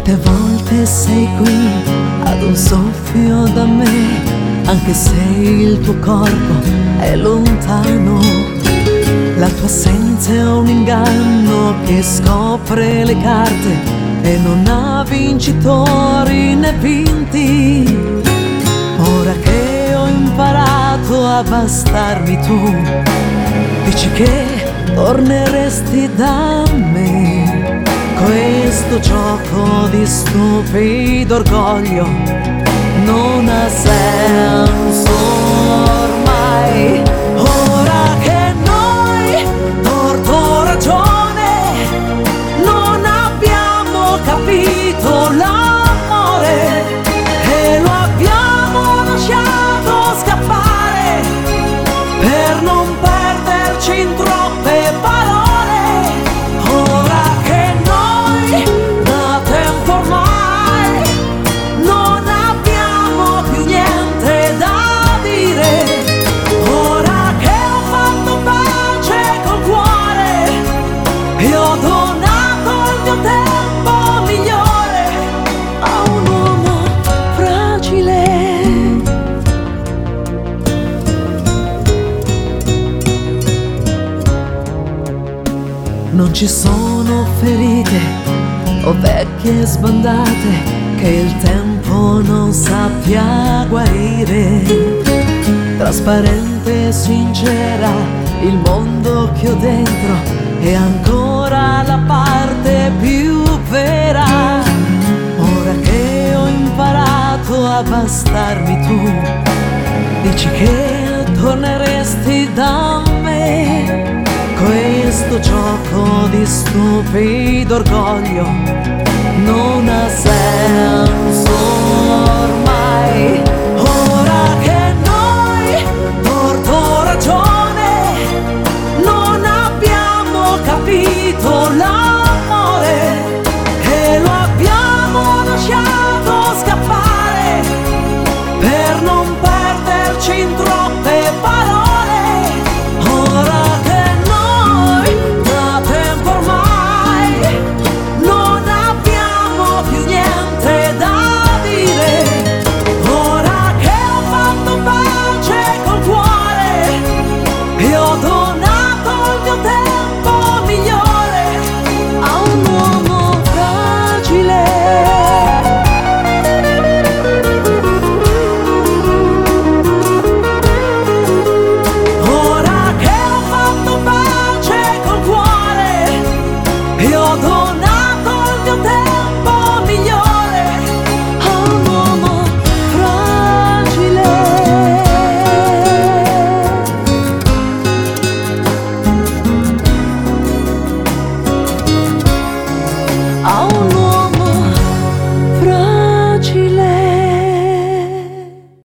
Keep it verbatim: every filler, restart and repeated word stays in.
Quante volte sei qui ad un soffio da me, anche se il tuo corpo è lontano. La tua assenza è un inganno che scopre le carte e non ha vincitori né vinti. Ora che ho imparato a bastarmi tu, dici che torneresti da me. Questo gioco di stupido orgoglio non ha senso ormai. Ora che noi, torto o ragione, non abbiamo capito l'amore e lo abbiamo lasciato scappare per non perderci in troppe parole. Ora che noi da tempo ormai non abbiamo più niente da dire. Ora che ho fatto pace col cuore e ho donato il mio tempo migliore a un uomo fragile. Non ci sono ferite o vecchie sbandate che il tempo non sappia guarire. Trasparente e sincera il mondo che ho dentro è ancora la parte più vera. Ora che ho imparato a bastarmi tu, dici che torneresti da me. Questo gioco di stupido orgoglio non ha senso ormai.